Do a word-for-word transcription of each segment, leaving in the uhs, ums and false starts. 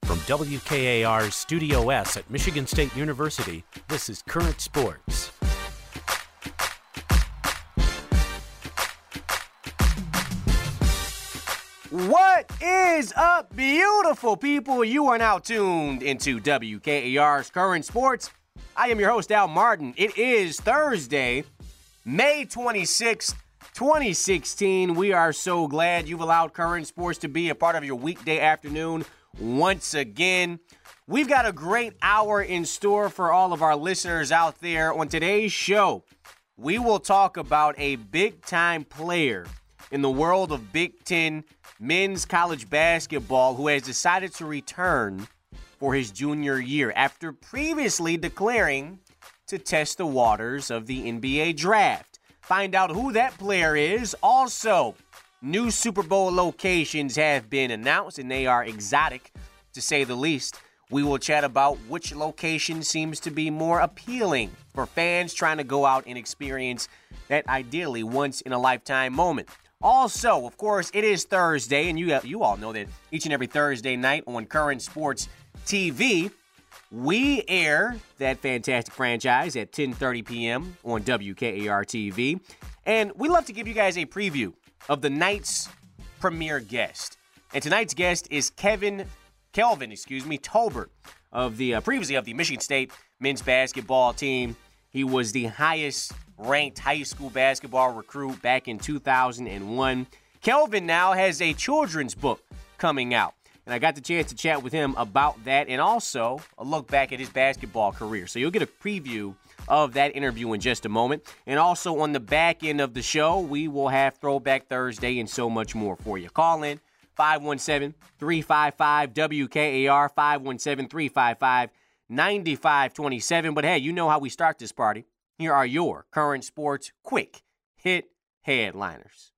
From W K A R's Studio S at Michigan State University, this is Current Sports. What is up, beautiful people? You are now tuned into W K A R's Current Sports. I am your host, Al Martin. It is Thursday, May twenty-sixth, twenty sixteen. We are so glad you've allowed Current Sports to be a part of your weekday afternoon once again. We've got a great hour in store for all of our listeners out there. On today's show, we will talk about a big-time player in the world of Big Ten men's college basketball who has decided to return for his junior year after previously declaring to test the waters of the N B A draft. Find out who that player is. Also, new Super Bowl locations have been announced, and they are exotic, to say the least. We will chat about which location seems to be more appealing for fans trying to go out and experience that ideally once-in-a-lifetime moment. Also, of course, it is Thursday, and you you all know that each and every Thursday night on Current Sports T V, we air that fantastic franchise at ten thirty p.m. on W K A R T V. And we love to give you guys a preview of the night's premier guest. And tonight's guest is Kevin, Kelvin, excuse me, Tolbert, of the uh, previously of the Michigan State men's basketball team. He was the highest ranked high school basketball recruit back in two thousand one. Kelvin now has a children's book coming out, and I got the chance to chat with him about that and also a look back at his basketball career. So you'll get a preview of that interview in just a moment. And also on the back end of the show, we will have Throwback Thursday and so much more for you. Call in five one seven, three five five, W K A R, five one seven, three five five, nine five two seven. But hey, you know how we start this party. Here are your Current Sports quick hit headliners.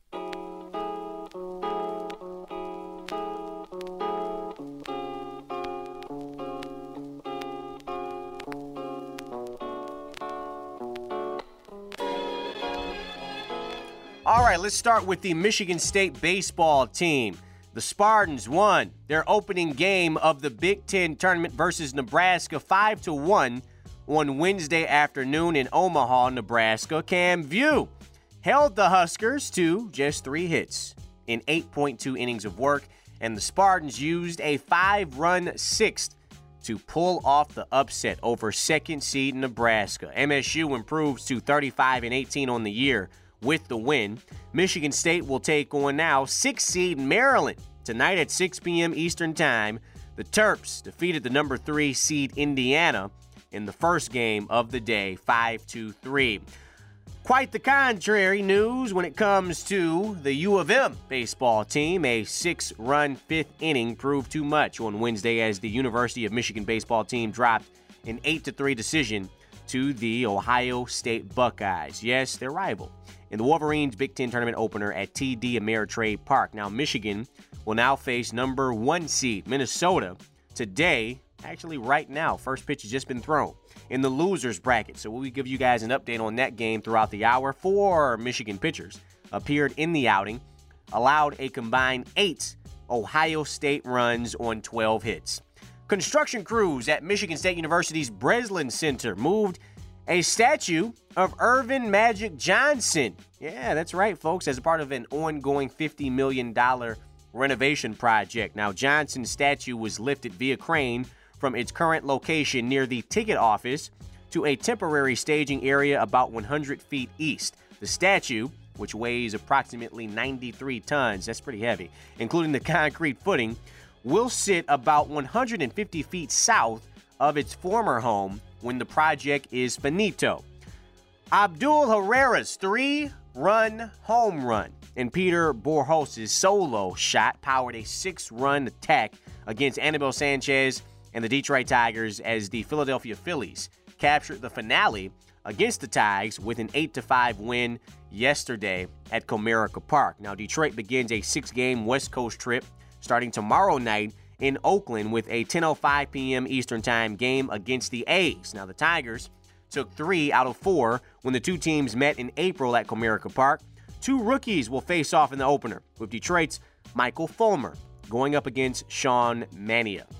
All right, let's start with the Michigan State baseball team. The Spartans won their opening game of the Big Ten tournament versus Nebraska five to one on Wednesday afternoon in Omaha, Nebraska. Cam View held the Huskers to just three hits in eight point two innings of work, and the Spartans used a five-run sixth to pull off the upset over second seed Nebraska. M S U improves to thirty-five and eighteen on the year with the win. Michigan State will take on now sixth seed Maryland tonight at six p.m. Eastern Time. The Terps defeated the number three seed Indiana in the first game of the day, five to three. Quite the contrary news when it comes to the U of M baseball team. A six-run fifth inning proved too much on Wednesday as the University of Michigan baseball team dropped an eight to three decision to the Ohio State Buckeyes. Yes, their rival in the Wolverines Big Ten tournament opener at T D Ameritrade Park. Now, Michigan will now face number one seed Minnesota today. Actually, right now, first pitch has just been thrown in the losers bracket. So we'll give you guys an update on that game throughout the hour. Four Michigan pitchers appeared in the outing, allowed a combined eight Ohio State runs on twelve hits. Construction crews at Michigan State University's Breslin Center moved a statue of Irvin Magic Johnson. Yeah, that's right, folks, as a part of an ongoing fifty million dollars renovation project. Now, Johnson's statue was lifted via crane from its current location near the ticket office to a temporary staging area about one hundred feet east. The statue, which weighs approximately ninety-three tons, that's pretty heavy, including the concrete footing, will sit about one hundred fifty feet south of its former home when the project is finito. Abdul Herrera's three-run home run and Peter Borjos' solo shot powered a six-run attack against Anibal Sanchez and the Detroit Tigers as the Philadelphia Phillies captured the finale against the Tigers with an eight to five win yesterday at Comerica Park. Now, Detroit begins a six-game West Coast trip starting tomorrow night in Oakland with a ten oh five p.m. Eastern Time game against the A's. Now, the Tigers took three out of four when the two teams met in April at Comerica Park. Two rookies will face off in the opener, with Detroit's Michael Fulmer going up against Sean Mania.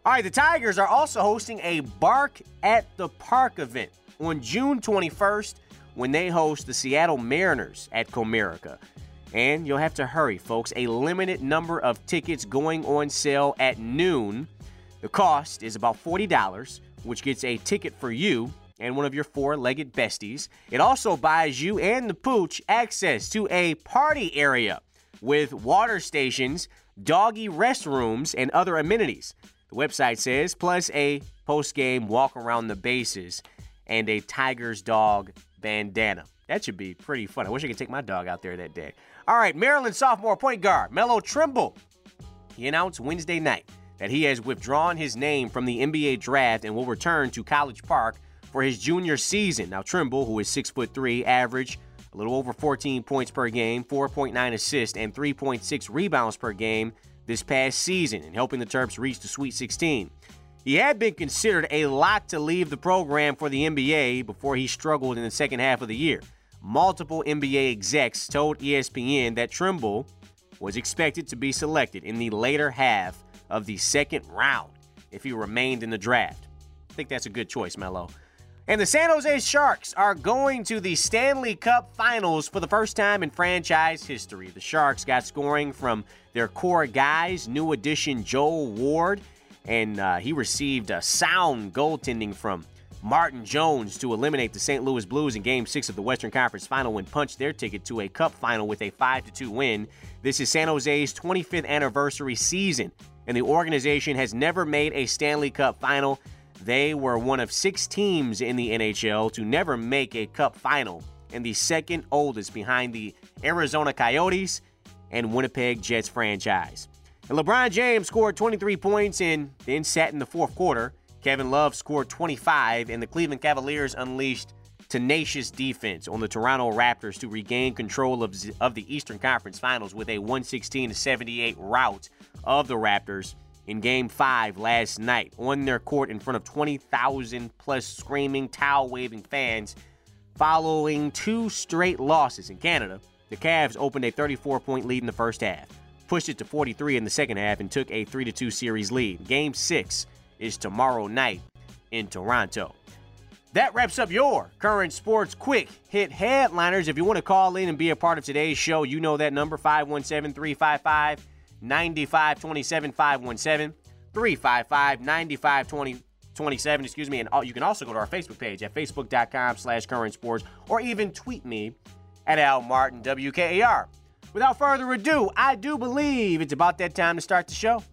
All right, the Tigers are also hosting a Bark at the Park event on June twenty-first when they host the Seattle Mariners at Comerica. And you'll have to hurry, folks. A limited number of tickets going on sale at noon. The cost is about forty dollars, which gets a ticket for you and one of your four-legged besties. It also buys you and the pooch access to a party area with water stations, doggy restrooms, and other amenities. The website says, plus a post-game walk around the bases and a Tigers dog bandana. That should be pretty fun. I wish I could take my dog out there that day. All right, Maryland sophomore point guard Melo Trimble. He announced Wednesday night that he has withdrawn his name from the N B A draft and will return to College Park for his junior season. Now, Trimble, who is six foot three, averaged a little over fourteen points per game, four point nine assists, and three point six rebounds per game this past season, and helping the Terps reach the Sweet sixteen. He had been considered a lock to leave the program for the N B A before he struggled in the second half of the year. Multiple N B A execs told E S P N that Trimble was expected to be selected in the later half of the second round if he remained in the draft. I think that's a good choice, Melo. And the San Jose Sharks are going to the Stanley Cup Finals for the first time in franchise history. The Sharks got scoring from their core guys, new addition Joel Ward, and uh, he received a sound goaltending from Martin Jones to eliminate the Saint Louis Blues in Game six of the Western Conference Final and punch their ticket to a Cup Final with a five to two win. This is San Jose's twenty-fifth anniversary season, and the organization has never made a Stanley Cup Final. They were one of six teams in the N H L to never make a Cup Final, and the second oldest behind the Arizona Coyotes and Winnipeg Jets franchise. And LeBron James scored twenty-three points and then sat in the fourth quarter. Kevin Love scored twenty-five, and the Cleveland Cavaliers unleashed tenacious defense on the Toronto Raptors to regain control of, of the Eastern Conference Finals with a one sixteen to seventy-eight rout of the Raptors in Game five last night on their court in front of twenty thousand plus screaming, towel-waving fans. Following two straight losses in Canada, the Cavs opened a thirty-four point lead in the first half, pushed it to forty-three in the second half, and took a three to two series lead. Game six is tomorrow night in Toronto. That wraps up your current sports quick hit headliners. If you want to call in and be a part of today's show, you know that number, five one seven, three five five, nine five two seven, five one seven, three five five, nine five two seven, excuse me. And you can also go to our Facebook page at facebook.com slash current sports, or even tweet me at Al Martin W K A R. Without further ado, I do believe it's about that time to start the show.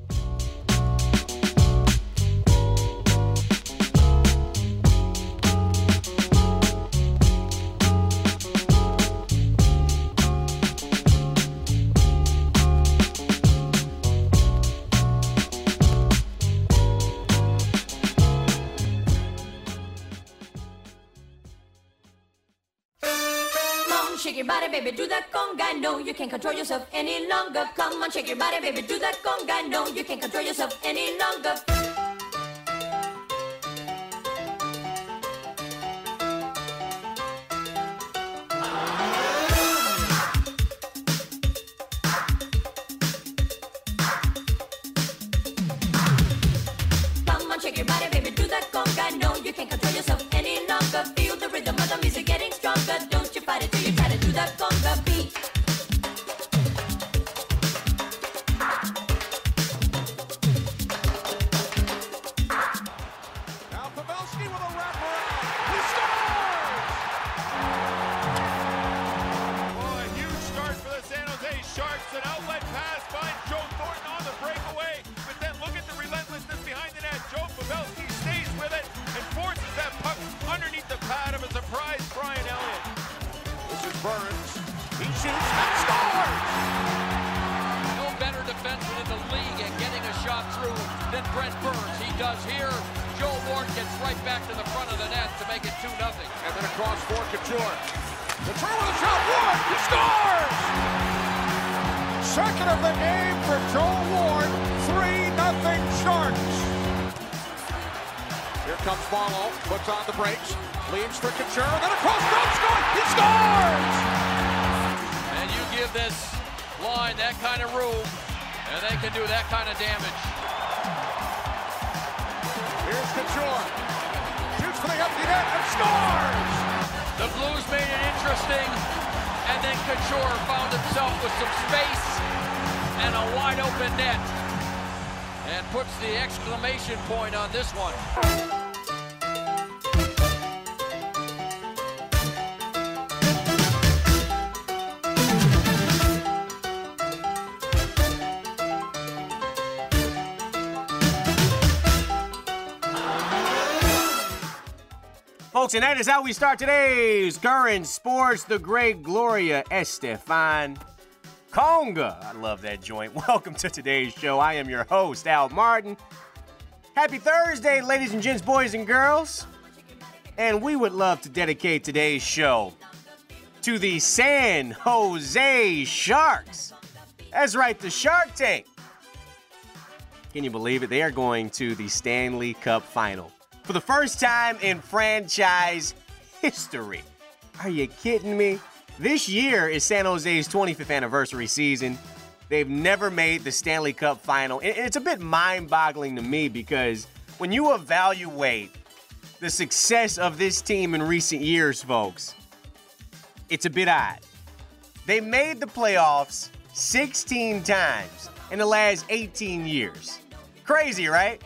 Shake your body, baby, do that conga. No, you can't control yourself any longer. Come on, shake your body, baby, do that conga. No, you can't control yourself any longer. Come on, shake your body, baby, do that conga. No, you can't control yourself any longer. Feel the rhythm of the music getting stronger. Don't you fight it till you try to do that conga beat. Now Pavelski with a wraparound. He scores! Oh, a huge start for the San Jose Sharks. An outlet pass finds Joe Thornton on the breakaway. But then look at the relentlessness behind the net. Joe Pavelski stays with it and forces that puck underneath the pad of a surprise Brian Elliott. This is Burns. He shoots and scores! No better defenseman in the league at getting a shot through than Brent Burns. He does here. Joe Ward gets right back to the front of the net to make it two nothing. And then across for Couture. Couture with a shot. Ward, he scores! Second of the game for Joe Ward. three nothing Sharks. Here comes Marlowe. Puts on the brakes. Leaves for Couture. Then across front. Scores! He scores! And you give this line that kind of room, and they can do that kind of damage. Couture. Shoots for the empty net and scores! The Blues made it interesting, and then Couture found himself with some space and a wide open net, and puts the exclamation point on this one. Folks, and that is how we start today's Current Sports. The great Gloria Estefan Conga. I love that joint. Welcome to today's show. I am your host, Al Martin. Happy Thursday, ladies and gents, boys and girls. And we would love to dedicate today's show to the San Jose Sharks. That's right, the Shark Tank. Can you believe it? They are going to the Stanley Cup Final for the first time in franchise history. Are you kidding me? This year is San Jose's twenty-fifth anniversary season. They've never made the Stanley Cup Final. And it's a bit mind-boggling to me because when you evaluate the success of this team in recent years, folks, it's a bit odd. They made the playoffs sixteen times in the last eighteen years. Crazy, right?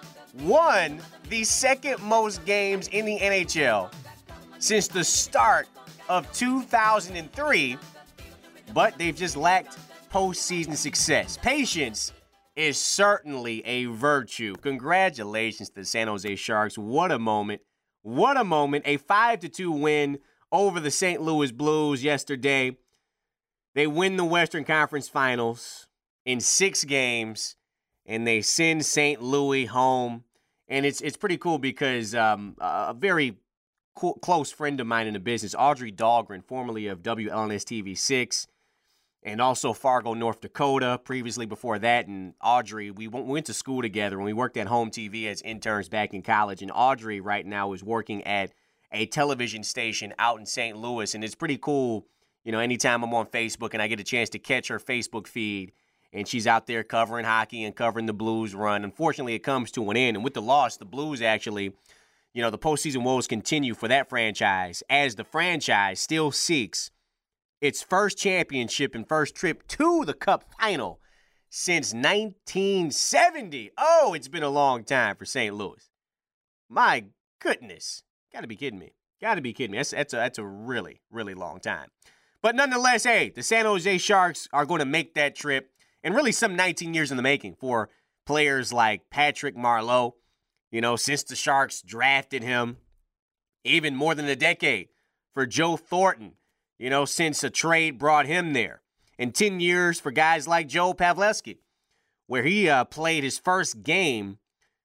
Won the second most games in the N H L since the start of two thousand three, but they've just lacked postseason success. Patience is certainly a virtue. Congratulations to the San Jose Sharks. What a moment. What a moment. A five to two win over the Saint Louis Blues yesterday. They win the Western Conference Finals in six games, and they send Saint Louis home. And it's it's pretty cool because um, a very cool, close friend of mine in the business, Audrey Dahlgren, formerly of W L N S T V six, and also Fargo, North Dakota, previously before that. And Audrey, we went, we went to school together and we worked at home T V as interns back in college. And Audrey right now is working at a television station out in Saint Louis. And it's pretty cool, you know, anytime I'm on Facebook and I get a chance to catch her Facebook feed, and she's out there covering hockey and covering the Blues run. Unfortunately, it comes to an end. And with the loss, the Blues actually, you know, the postseason woes continue for that franchise as the franchise still seeks its first championship and first trip to the Cup Final since nineteen seventy. Oh, it's been a long time for Saint Louis. My goodness. Got to be kidding me. Got to be kidding me. That's, that's, a, that's a really, really long time. But nonetheless, hey, the San Jose Sharks are going to make that trip. And really some nineteen years in the making for players like Patrick Marleau, you know, since the Sharks drafted him. Even more than a decade for Joe Thornton, you know, since a trade brought him there. And ten years for guys like Joe Pavelski, where he uh, played his first game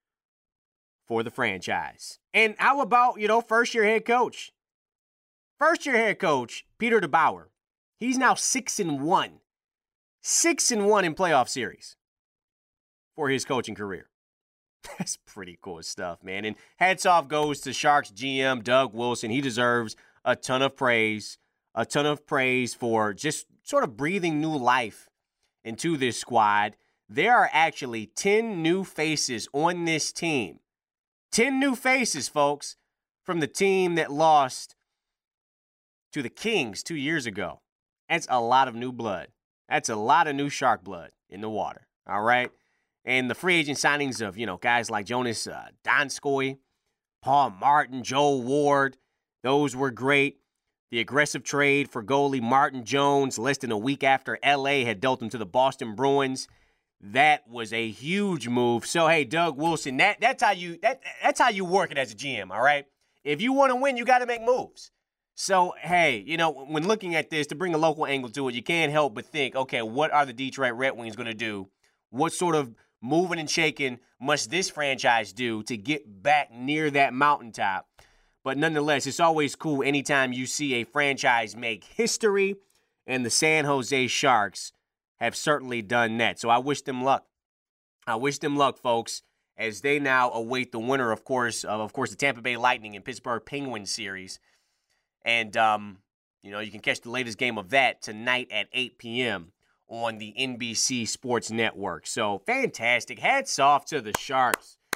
for the franchise. And how about, you know, first-year head coach? First-year head coach, Peter DeBauer. He's now six and one. Six and one in playoff series for his coaching career. That's pretty cool stuff, man. And hats off goes to Sharks G M Doug Wilson. He deserves a ton of praise, a ton of praise for just sort of breathing new life into this squad. There are actually ten new faces on this team. ten new faces, folks, from the team that lost to the Kings two years ago. That's a lot of new blood. That's a lot of new Shark blood in the water, all right? And the free agent signings of, you know, guys like Jonas uh, Donskoy, Paul Martin, Joel Ward, those were great. The aggressive trade for goalie Martin Jones less than a week after L A had dealt him to the Boston Bruins. That was a huge move. So, hey, Doug Wilson, that, that's, how you, that, that's how you work it as a G M, all right? If you want to win, you got to make moves. So, hey, you know, when looking at this, to bring a local angle to it, you can't help but think, okay, what are the Detroit Red Wings going to do? What sort of moving and shaking must this franchise do to get back near that mountaintop? But nonetheless, it's always cool anytime you see a franchise make history, and the San Jose Sharks have certainly done that. So I wish them luck. I wish them luck, folks, as they now await the winner, of course, of, of course, the Tampa Bay Lightning and Pittsburgh Penguins series. And, um, you know, you can catch the latest game of that tonight at eight p.m. on the N B C Sports Network. So, fantastic. Hats off to the Sharks.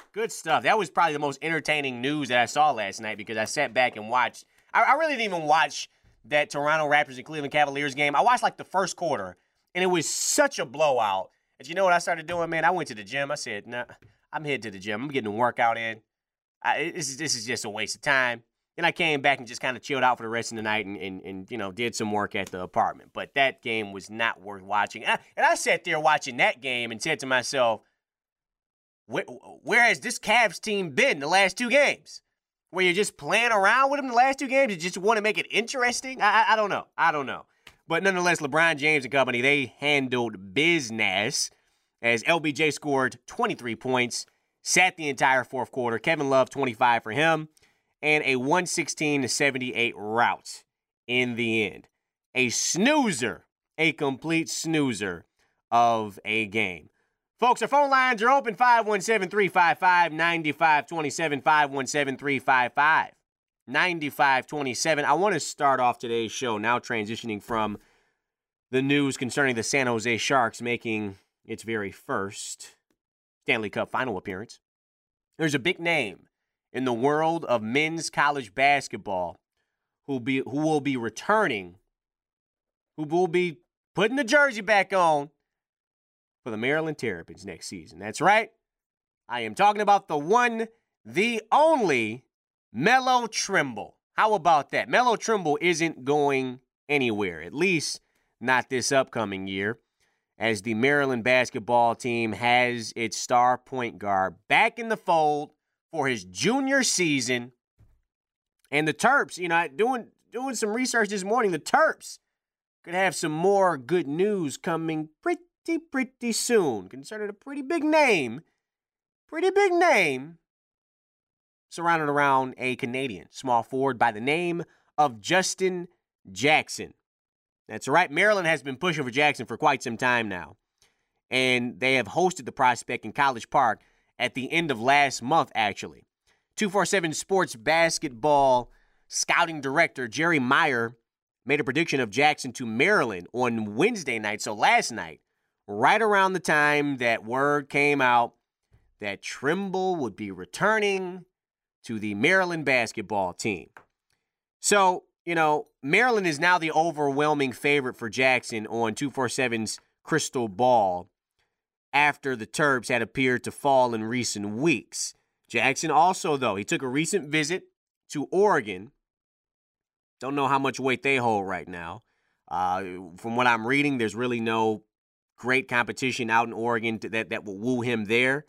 Good stuff. That was probably the most entertaining news that I saw last night because I sat back and watched. I, I really didn't even watch that Toronto Raptors and Cleveland Cavaliers game. I watched like the first quarter, and it was such a blowout. And you know what I started doing, man? I went to the gym. I said, nah, I'm headed to the gym. I'm getting a workout in. I, this, is, this is just a waste of time. Then I came back and just kind of chilled out for the rest of the night and, and, and, you know, did some work at the apartment. But that game was not worth watching. And I, and I sat there watching that game and said to myself, where, where has this Cavs team been the last two games? Where you're just playing around with them the last two games? You just want to make it interesting? I, I, I don't know. I don't know. But nonetheless, LeBron James and company, they handled business as L B J scored twenty-three points, sat the entire fourth quarter. Kevin Love, twenty-five for him, and a one sixteen to seventy-eight rout in the end. A snoozer, a complete snoozer of a game. Folks, our phone lines are open, five one seven, three five five, nine five two seven, five one seven, three five five, nine five two seven. I want to start off today's show now transitioning from the news concerning the San Jose Sharks making its very first Stanley Cup final appearance. There's a big name in the world of men's college basketball who be who will be returning, who will be putting the jersey back on for the Maryland Terrapins next season. That's right. I am talking about the one, the only Melo Trimble. How about that? Melo Trimble isn't going anywhere, at least not this upcoming year, as the Maryland basketball team has its star point guard back in the fold for his junior season. And the Terps, you know, doing doing some research this morning, the Terps could have some more good news coming pretty, pretty soon concerning a pretty big name, pretty big name surrounded around a Canadian small forward by the name of Justin Jackson. That's right. Maryland has been pushing for Jackson for quite some time now. And they have hosted the prospect in College Park at the end of last month, actually. two forty-seven Sports basketball scouting director Jerry Meyer made a prediction of Jackson to Maryland on Wednesday night, so last night, right around the time that word came out that Trimble would be returning to the Maryland basketball team. So, you know, Maryland is now the overwhelming favorite for Jackson on two forty-seven's Crystal Ball after the Terps had appeared to fall in recent weeks. Jackson also, though, he took a recent visit to Oregon. Don't know how much weight they hold right now. Uh, from what I'm reading, there's really no great competition out in Oregon to, that, that will woo him there.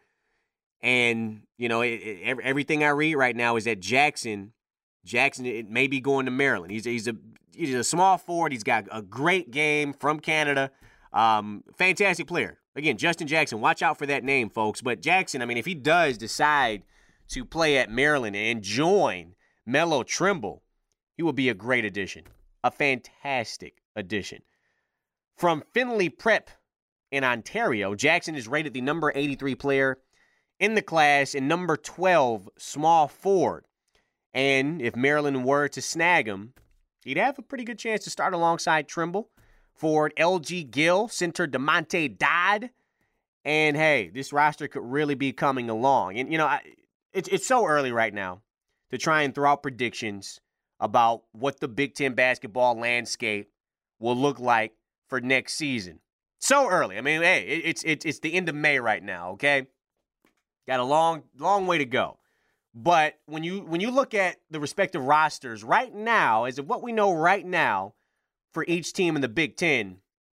And, you know, it, it, everything I read right now is that Jackson, Jackson it may be going to Maryland. He's, he's, a, he's a small forward. He's got a great game from Canada. Um, fantastic player. Again, Justin Jackson, watch out for that name, folks. But Jackson, I mean, if he does decide to play at Maryland and join Melo Trimble, he will be a great addition, a fantastic addition. From Finley Prep in Ontario, Jackson is rated the number eighty-three player in the class and number twelve small forward. And if Maryland were to snag him, he'd have a pretty good chance to start alongside Trimble. Forward L G Gill, center DeMonte Dodd. And, hey, this roster could really be coming along. And, you know, I, it's, it's so early right now to try and throw out predictions about what the Big Ten basketball landscape will look like for next season. So early. I mean, hey, it, it's, it's, it's the end of May right now, okay? Got a long, long way to go. But when you when you look at the respective rosters right now, as of what we know right now, for each team in the Big Ten,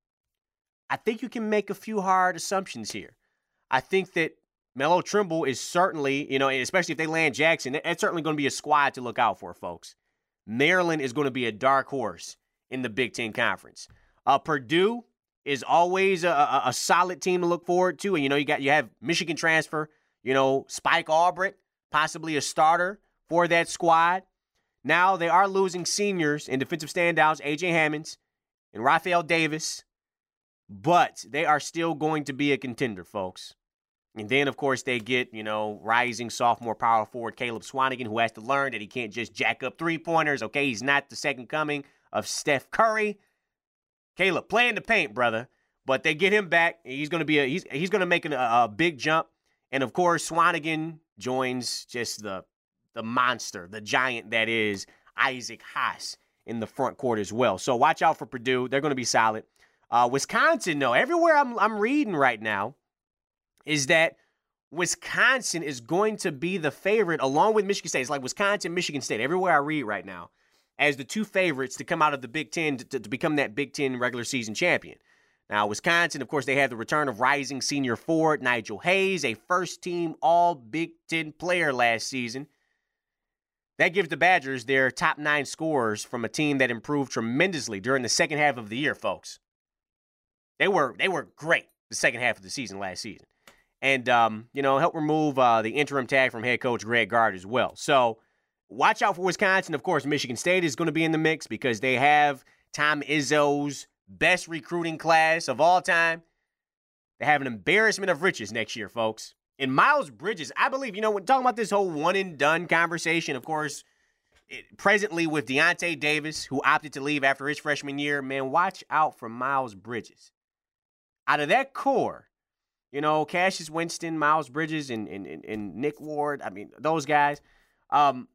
I think you can make a few hard assumptions here. I think that Melo Trimble is certainly, you know, especially if they land Jackson, it's certainly going to be a squad to look out for, folks. Maryland is going to be a dark horse in the Big Ten Conference. Uh, Purdue is always a, a, a solid team to look forward to. And, you know, you got you have Michigan transfer, you know, Spike Albrecht, possibly a starter for that squad. Now they are losing seniors and defensive standouts, A J Hammonds and Raphael Davis, but they are still going to be a contender, folks. And then, of course, they get, you know, rising sophomore power forward Caleb Swanigan, who has to learn that he can't just jack up three-pointers, okay? He's not the second coming of Steph Curry. Caleb, play in the paint, brother. But they get him back. He's going to be a he's he's going to make a, a big jump. And, of course, Swanigan, joins just the the monster, the giant that is Isaac Haas in the front court as well. So watch out for Purdue. They're going to be solid. Uh, Wisconsin, though, everywhere I'm, I'm reading right now is that Wisconsin is going to be the favorite along with Michigan State. It's like Wisconsin, Michigan State, everywhere I read right now, as the two favorites to come out of the Big Ten to, to become that Big Ten regular season champion. Now, Wisconsin, of course, they have the return of rising senior forward Nigel Hayes, a first-team All-Big Ten player last season. That gives the Badgers their top nine scorers from a team that improved tremendously during the second half of the year, folks. They were they were great the second half of the season last season. And, um, you know, help remove uh, the interim tag from head coach Greg Gard as well. So watch out for Wisconsin. Of course, Michigan State is going to be in the mix because they have Tom Izzo's best recruiting class of all time. They have an embarrassment of riches next year, folks. And Miles Bridges, I believe, you know, when talking about this whole one-and-done conversation, of course, it, presently with Deontay Davis, who opted to leave after his freshman year, man, watch out for Miles Bridges. Out of that core, you know, Cassius Winston, Miles Bridges, and, and, and Nick Ward, I mean, those guys, um,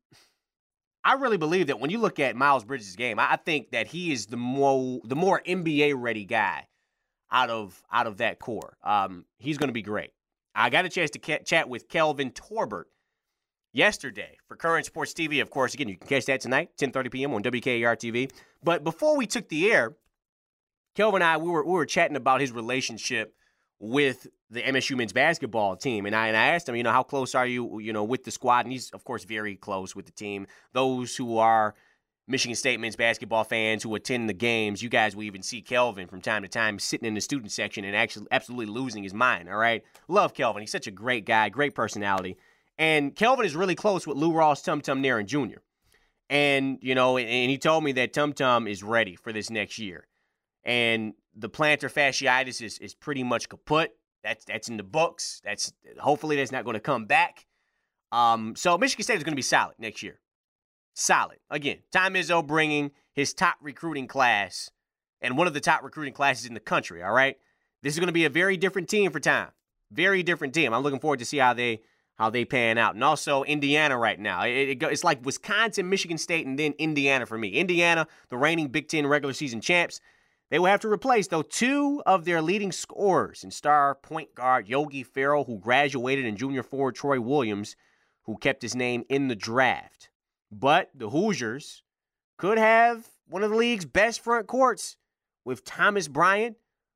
I really believe that when you look at Miles Bridges' game, I, I think that he is the more the more N B A-ready guy out of, out of that core. Um, he's going to be great. I got a chance to ca- chat with Kelvin Torbert yesterday for Current Sports T V. Of course, again, you can catch that tonight, ten thirty p.m. on W K A R T V. But before we took the air, Kelvin and I, we were we were chatting about his relationship with the M S U men's basketball team. And I and I asked him, you know, how close are you, you know, with the squad? And he's, of course, very close with the team. Those who are Michigan State men's basketball fans who attend the games, you guys will even see Kelvin from time to time sitting in the student section and actually absolutely losing his mind, all right? Love Kelvin. He's such a great guy, great personality. And Kelvin is really close with Lou Ross Tum Tum Nairn Junior And, you know, and, and he told me that Tum Tum is ready for this next year. And the plantar fasciitis is, is pretty much kaput. That's that's in the books. That's hopefully that's not going to come back. Um, so Michigan State is going to be solid next year. Solid. Again, Tom Izzo bringing his top recruiting class and one of the top recruiting classes in the country, all right? This is going to be a very different team for Tom. Very different team. I'm looking forward to see how they how they pan out. And also Indiana right now. It, it, it's like Wisconsin, Michigan State, and then Indiana for me. Indiana, the reigning Big Ten regular season champs. They will have to replace, though, two of their leading scorers and star point guard Yogi Ferrell, who graduated, and junior forward Troy Williams, who kept his name in the draft. But the Hoosiers could have one of the league's best front courts with Thomas Bryant,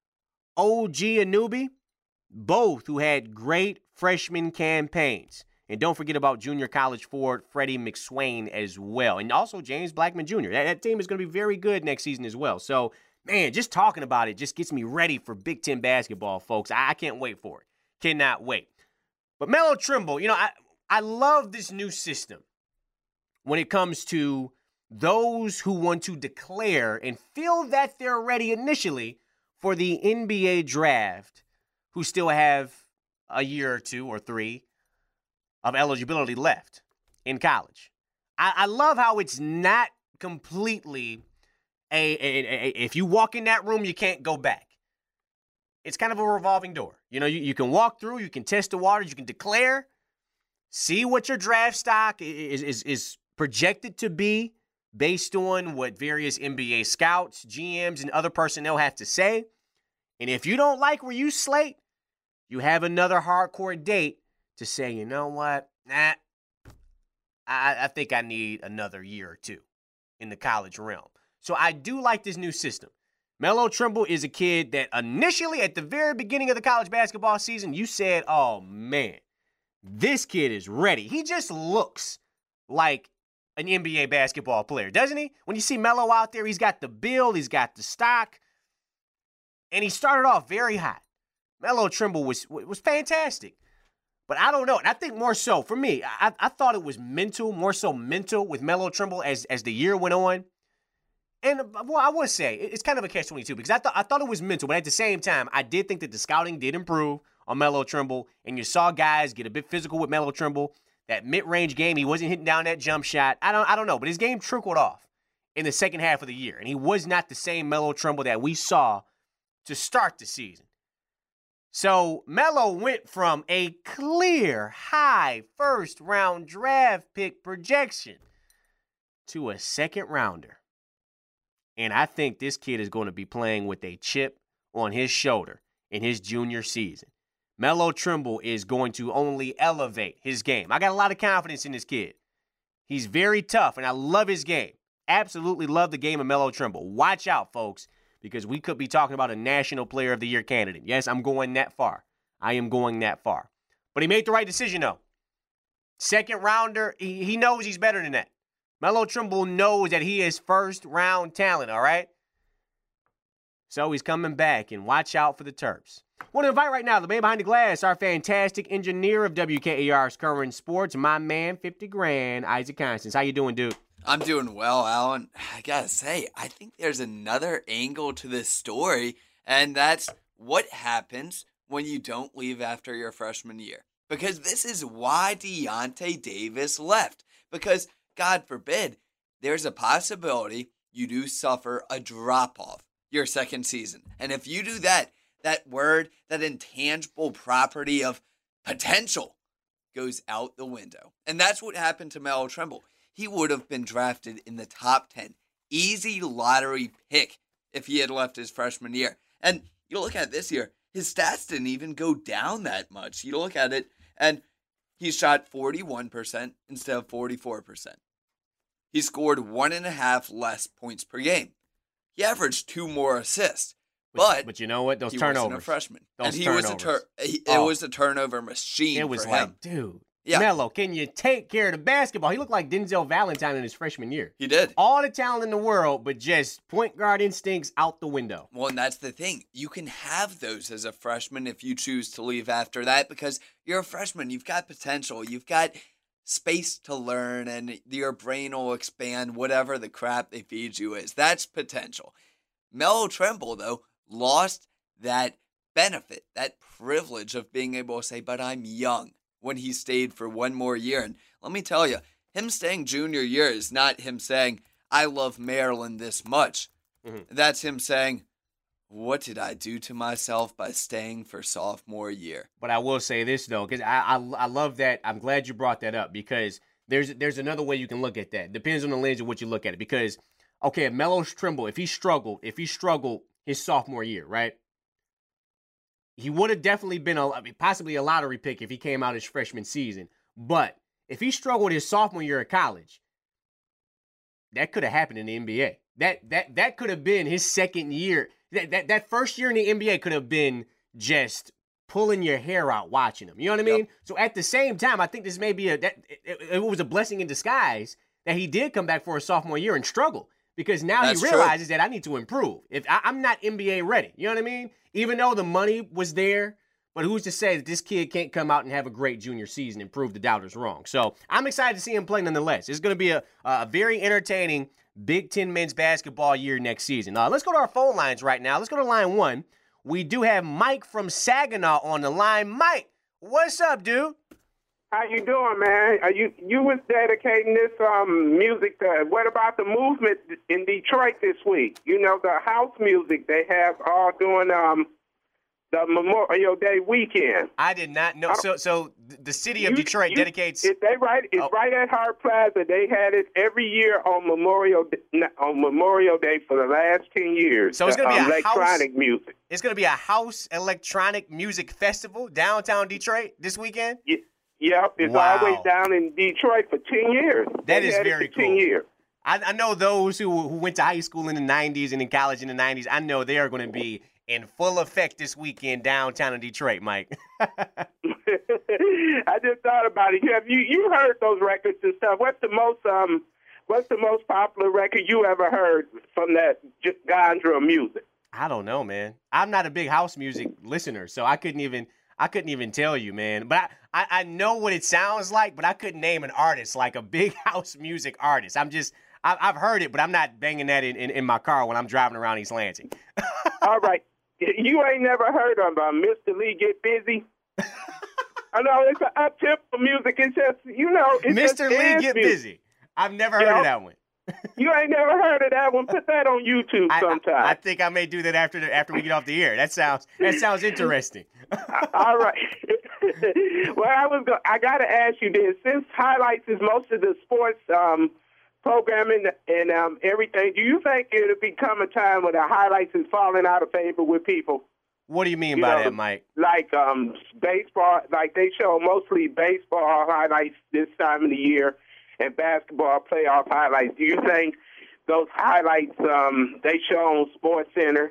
O G Anunoby, both who had great freshman campaigns. And don't forget about junior college forward Freddie McSwain as well. And also James Blackman Junior That, that team is going to be very good next season as well. So, man, just talking about it just gets me ready for Big Ten basketball, folks. I, I can't wait for it. Cannot wait. But Melo Trimble, you know, I, I love this new system when it comes to those who want to declare and feel that they're ready initially for the N B A draft, who still have a year or two or three of eligibility left in college. I, I love how it's not completely a, a, a, if you walk in that room, you can't go back. It's kind of a revolving door. You know, you, you can walk through, you can test the waters, you can declare, see what your draft stock is, is, is projected to be based on what various N B A scouts, G Ms, and other personnel have to say. And if you don't like where you slate, you have another hardcore date to say, you know what, nah, I, I think I need another year or two in the college realm. So I do like this new system. Melo Trimble is a kid that initially, at the very beginning of the college basketball season, you said, oh, man, this kid is ready. He just looks like an N B A basketball player, doesn't he? When you see Melo out there, he's got the build, he's got the stock, and he started off very hot. Melo Trimble was was fantastic. But I don't know. And I think more so, for me, I, I thought it was mental, more so mental with Melo Trimble as, as the year went on. And, well, I would say, it's kind of a catch twenty-two because I, th- I thought it was mental. But at the same time, I did think that the scouting did improve on Melo Trimble. And you saw guys get a bit physical with Melo Trimble. That mid-range game, he wasn't hitting down that jump shot. I don't I don't know. But his game trickled off in the second half of the year. And he was not the same Melo Trimble that we saw to start the season. So Melo went from a clear high first round draft pick projection to a second rounder. And I think this kid is going to be playing with a chip on his shoulder in his junior season. Melo Trimble is going to only elevate his game. I got a lot of confidence in this kid. He's very tough, and I love his game. Absolutely love the game of Melo Trimble. Watch out, folks, because we could be talking about a National Player of the Year candidate. Yes, I'm going that far. I am going that far. But he made the right decision, though. Second rounder, he, he knows he's better than that. Melo Trimble knows that he is first-round talent, all right? So he's coming back, and watch out for the Terps. I want to invite right now the man behind the glass, our fantastic engineer of W K A R's Current Sports, my man, fifty grand, Isaac Constance. How you doing, dude? I'm doing well, Alan. I gotta say, I think there's another angle to this story, and that's what happens when you don't leave after your freshman year. Because this is why Deontay Davis left. Because, God forbid, there's a possibility you do suffer a drop-off your second season. And if you do that, that word, that intangible property of potential goes out the window. And that's what happened to Melo Trimble. He would have been drafted in the top ten. Easy lottery pick if he had left his freshman year. And you look at this year, his stats didn't even go down that much. You look at it, and he shot forty-one percent instead of forty-four percent. He scored one and a half less points per game. He averaged two more assists. But, but you know what? Those he turnovers. wasn't a freshman. Those and he turnovers. was a tur- he, oh. It was a turnover machine It was for like, him. dude, Yeah. Melo, can you take care of the basketball? He looked like Denzel Valentine in his freshman year. He did. All the talent in the world, but just point guard instincts out the window. Well, and that's the thing. You can have those as a freshman if you choose to leave after that because you're a freshman. You've got potential. You've got space to learn, and your brain will expand whatever the crap they feed you is. That's potential. Melo Trimble, though, lost that benefit, that privilege of being able to say, but I'm young, when he stayed for one more year. And let me tell you, him staying junior year is not him saying, I love Maryland this much. Mm-hmm. That's him saying, what did I do to myself by staying for sophomore year? But I will say this, though, because I, I I love that. I'm glad you brought that up because there's there's another way you can look at that. Depends on the lens of what you look at it. Because, okay, Melo Trimble, if he struggled, if he struggled his sophomore year, right? He would have definitely been a, possibly a lottery pick if he came out his freshman season. But if he struggled his sophomore year of college, that could have happened in the N B A. That that that could have been his second year. That, that that first year in the N B A could have been just pulling your hair out watching him. You know what I mean? Yep. So at the same time, I think this may be a that it, it was a blessing in disguise that he did come back for his sophomore year and struggle. Because now That's he realizes true. that I need to improve. If I, I'm not N B A ready, you know what I mean? Even though the money was there, but who's to say that this kid can't come out and have a great junior season and prove the doubters wrong? So I'm excited to see him play nonetheless. It's going to be a, a very entertaining Big Ten men's basketball year next season. Uh, let's go to our phone lines right now. Let's go to line one. We do have Mike from Saginaw on the line. Mike, what's up, dude? How you doing, man? Are you you was dedicating this um music to what about the movement in Detroit this week? You know, the house music they have all doing um the Memorial Day weekend. I did not know. So so the city of you, Detroit you, dedicates it, they right it's oh. right at Hart Plaza. They had it every year on Memorial on Memorial Day for the last ten years. So it's going to be um, a electronic house, music. It's going to be a house electronic music festival downtown Detroit this weekend? Yeah. Yep, it's wow. always down in Detroit for ten years. That they is very cool. ten years. I, I know those who who went to high school in the nineties and in college in the nineties, I know they are going to be in full effect this weekend downtown in Detroit, Mike. I just thought about it. Have you you heard those records and stuff? What's the most um what's the most popular record you ever heard from that genre of music? I don't know, man. I'm not a big house music listener, so I couldn't even I couldn't even tell you, man. But I, I, I know what it sounds like, but I couldn't name an artist, like a big house music artist. I'm just, I, I've heard it, but I'm not banging that in, in, in my car when I'm driving around East Lansing. All right. You ain't never heard of uh, Mister Lee Get Busy? I know it's an up-tempo music. It's just, you know, it's Mister just Lee Get music. Busy. I've never heard you know? of that one. You ain't never heard of that one? Put that on YouTube I, sometime. I, I think I may do that after the, after we get off the air. That sounds that sounds interesting. All right. Well, I was go- I got to ask you this. Since highlights is most of the sports um, programming and um, everything, do you think it'll become a time when the highlights is falling out of favor with people? What do you mean You by know, that, Mike? Like um, baseball, like they show mostly baseball highlights this time of the year and basketball playoff highlights. Do you think those highlights um, they show on Sports Center,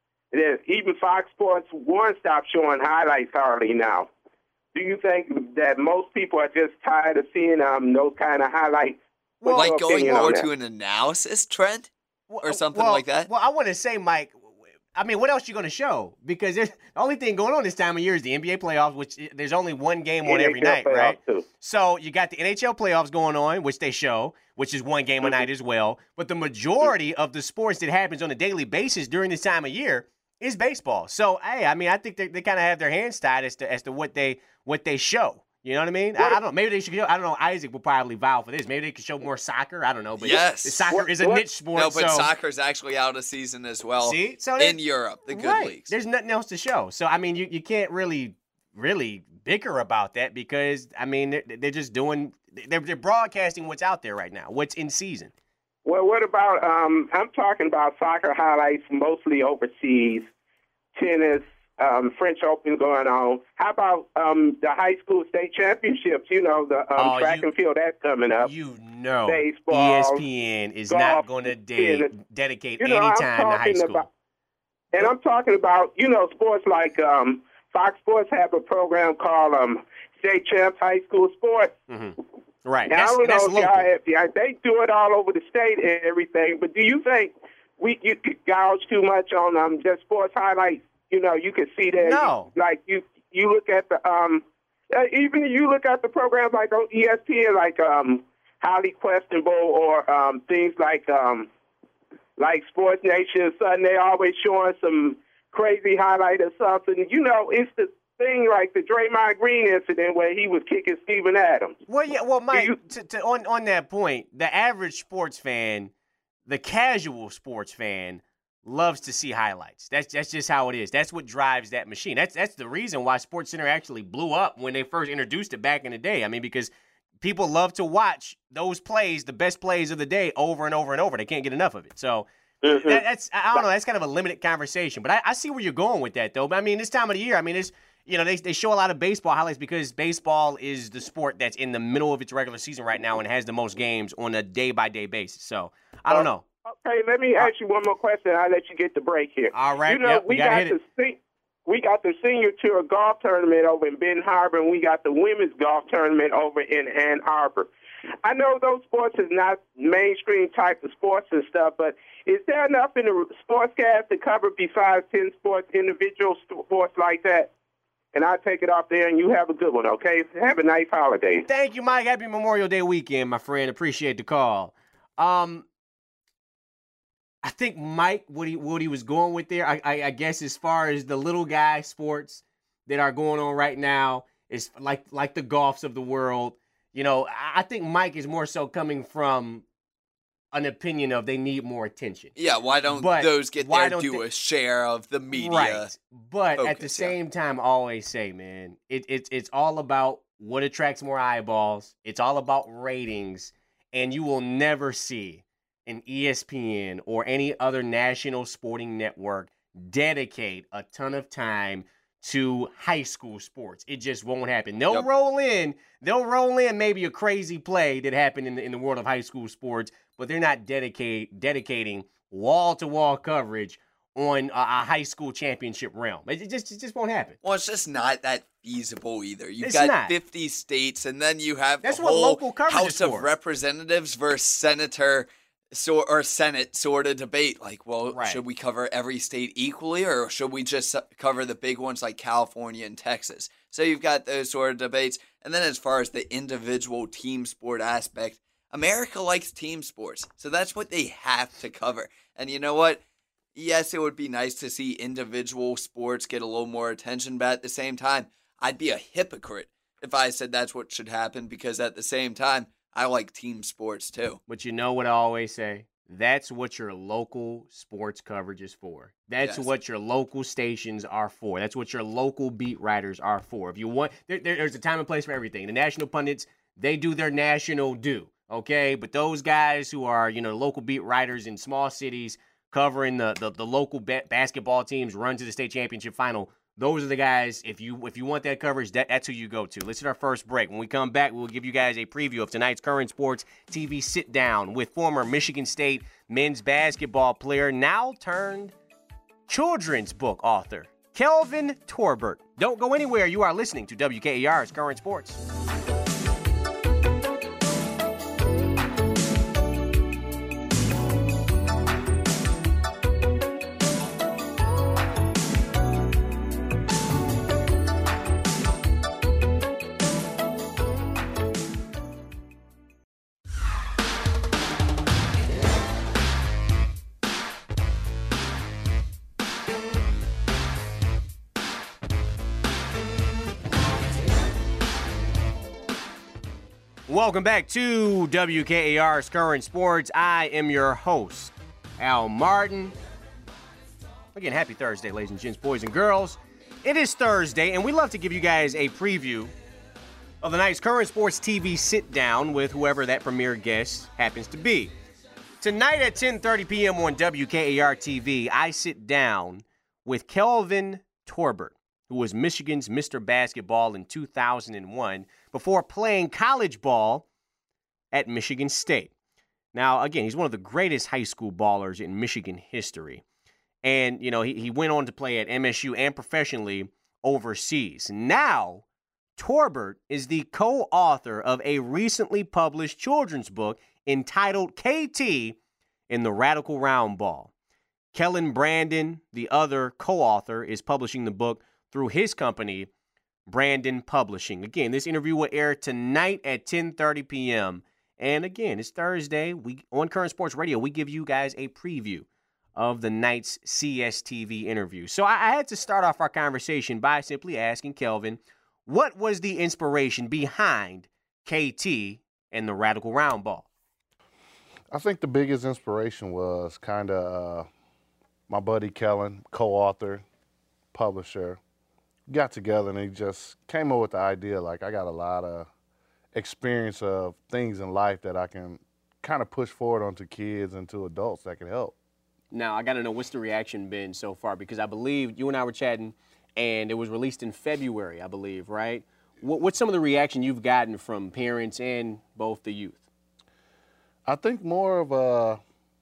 even Fox Sports One stopped showing highlights hardly now? Do you think that most people are just tired of seeing um, those kind of highlights? Well, like your going opinion on more that? to an analysis trend or something well, like that? Well, I want to say, Mike, I mean, what else you going to show? Because there's, the only thing going on this time of year is the N B A playoffs, which there's only one game on every N H L night, playoffs, right? too. So you got the N H L playoffs going on, which they show, which is one game a night as well. But the majority of the sports that happens on a daily basis during this time of year is baseball. So, hey, I mean, I think they, they kind of have their hands tied as to as to what they what they show. You know what I mean? I, I don't know. Maybe they should. I don't know. Isaac will probably vow for this. Maybe they could show more soccer. I don't know. But Yes. soccer What- is a what- niche sport. No, but so, soccer's actually out of season as well. See? So in that- Europe, the good right. leagues. There's nothing else to show. So I mean, you, you can't really really bicker about that because I mean they're, they're just doing they're, they're broadcasting what's out there right now, what's in season. Well, what about, um, I'm talking about soccer highlights mostly overseas, tennis, um, French Open going on. How about um, the high school state championships, you know, the um, Oh, track you- and field, that's coming up. You know, Baseball, E S P N is not golf, going to tennis. dedicate You know, any I'm time to high talking school. about, and I'm talking about, you know, sports like um, Fox Sports have a program called um, State Champs High School Sports. Mm-hmm. Right. Now, That's, I don't that's know if local. y'all, if y'all, they do it all over the state and everything, but do you think we you could gouge too much on um, just sports highlights? You know, you can see that. No. Like, you you look at the, um, uh, even you look at the programs like on E S P N, like um, Highly Questionable or um, things like um, like Sports Nation, Sunday, always showing some crazy highlight or something. You know, it's the thing like the Draymond Green incident where he was kicking Steven Adams. Well, yeah. Well, Mike, you- to, to, on on that point, the average sports fan, the casual sports fan, loves to see highlights. That's that's just how it is. That's what drives that machine. That's that's the reason why SportsCenter actually blew up when they first introduced it back in the day. I mean, because people love to watch those plays, the best plays of the day, over and over and over. They can't get enough of it. So. Mhm. That, that's I don't know. That's kind of a limited conversation, but I, I see where you're going with that, though. But I mean, this time of the year, I mean, it's you know they they show a lot of baseball highlights because baseball is the sport that's in the middle of its regular season right now and has the most games on a day by day basis. So I don't know. Okay, let me ask you one more question. I'll let you get the break here. All right, You know, yep, we we gotta got hit the it. se- we got the senior tour golf tournament over in Benton Harbor, and we got the women's golf tournament over in Ann Arbor. I know those sports is not mainstream type of sports and stuff, but is there enough in the sportscast to cover besides ten sports, individual sports like that? And I'll take it off there, and you have a good one, okay? Have a nice holiday. Thank you, Mike. Happy Memorial Day weekend, my friend. Appreciate the call. Um, I think Mike, what he what he was going with there, I, I, I guess as far as the little guy sports that are going on right now, is like like the golfs of the world. You know, I I think Mike is more so coming from an opinion of they need more attention. Yeah, why don't But those get why their don't due they- a share of the media? Right. But at the focus, yeah. same time, I always say, man, it, it's it's all about what attracts more eyeballs. It's all about ratings. And you will never see an E S P N or any other national sporting network dedicate a ton of time to high school sports. It just won't happen. They'll Yep. roll in, they'll roll in maybe a crazy play that happened in the, in the world of high school sports, but they're not dedicate dedicating wall-to-wall coverage on a, a high school championship realm. It, it just it just won't happen. Well, it's just not that feasible either. You've It's got not. fifty states, and then you have That's the what whole local coverage House is of for. Representatives versus Senator so, or Senate sort of debate. Like, well, Right. should we cover every state equally, or should we just cover the big ones like California and Texas? So you've got those sort of debates. And then as far as the individual team sport aspect, America likes team sports. So that's what they have to cover. And you know what? Yes, it would be nice to see individual sports get a little more attention, but at the same time, I'd be a hypocrite if I said that's what should happen, because at the same time, I like team sports too. But you know what I always say? That's what your local sports coverage is for. That's Yes. what your local stations are for. That's what your local beat writers are for. If you want, there, there- there's a time and place for everything. The national pundits, they do their national due, okay? But those guys who are, you know, local beat writers in small cities covering the the, the local ba- basketball teams run to the state championship final, those are the guys, if you if you want that coverage, that, that's who you go to. Let's hit our first break. When we come back, we'll give you guys a preview of tonight's Current Sports T V sit-down with former Michigan State men's basketball player, now turned children's book author, Kelvin Torbert. Don't go anywhere. You are listening to W K A R's Current Sports. Welcome back to W K A R's Current Sports. I am your host, Al Martin. Again, happy Thursday, ladies and gents, boys and girls. It is Thursday, and we love to give you guys a preview of the night's Current Sports T V sit-down with whoever that premier guest happens to be. Tonight at ten thirty p.m. on W K A R T V, I sit down with Kelvin Torbert, who was Michigan's Mister Basketball in two thousand one before playing college ball at Michigan State. Now, again, he's one of the greatest high school ballers in Michigan history. And, you know, he, he went on to play at M S U and professionally overseas. Now, Torbert is the co-author of a recently published children's book entitled K T and the Radical Round Ball. Kellen Brandon, the other co-author, is publishing the book through his company, Brandon Publishing. Again, this interview will air tonight at ten thirty p.m. And again, it's Thursday. We on Current Sports Radio, we give you guys a preview of the night's C S T V interview. So I, I had to start off our conversation by simply asking Kelvin, what was the inspiration behind K T and the Radical Round Ball? I think the biggest inspiration was kind of uh, my buddy Kellen, co-author, publisher, got together and he just came up with the idea, like, I got a lot of experience of things in life that I can kind of push forward onto kids and to adults that can help. Now, I got to know, what's the reaction been so far? Because I believe you and I were chatting, and it was released in February, I believe, right? What, what's some of the reaction you've gotten from parents and both the youth? I think more of a